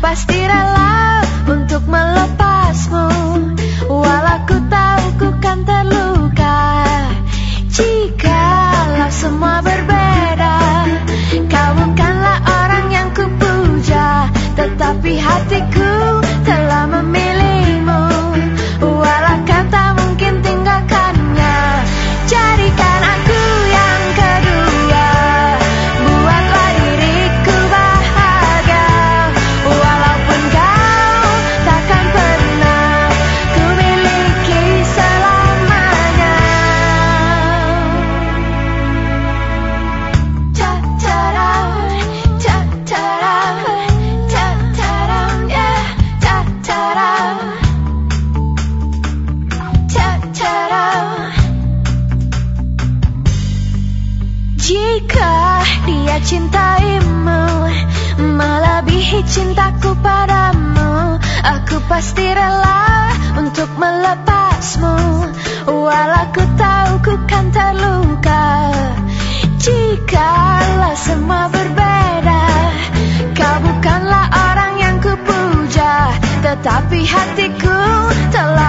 pasti rela untuk melepasmu, walau ku tahu ku kan terluka. Jikalau semua berbeda, kau bukanlah orang yang ku puja, tetapi hatiku telah memilihmu, walau kau tak mungkin tinggalkannya. Jadikan aku yang kedua, buatlah diriku bahagia, walaupun kau takkan pernah ku miliki selamanya. Ta-ta-da, ta-ta-da, ta-ta-da, yeah, ta-ta-da, ta-ta-da. Jika dia cintaimu melebihi cintaku padamu, aku pasti rela untuk melepasmu, walau ku tahu ku kan terluka. Jikalau semua berbeda, kau bukanlah orang yang ku puja, tetapi hatiku telah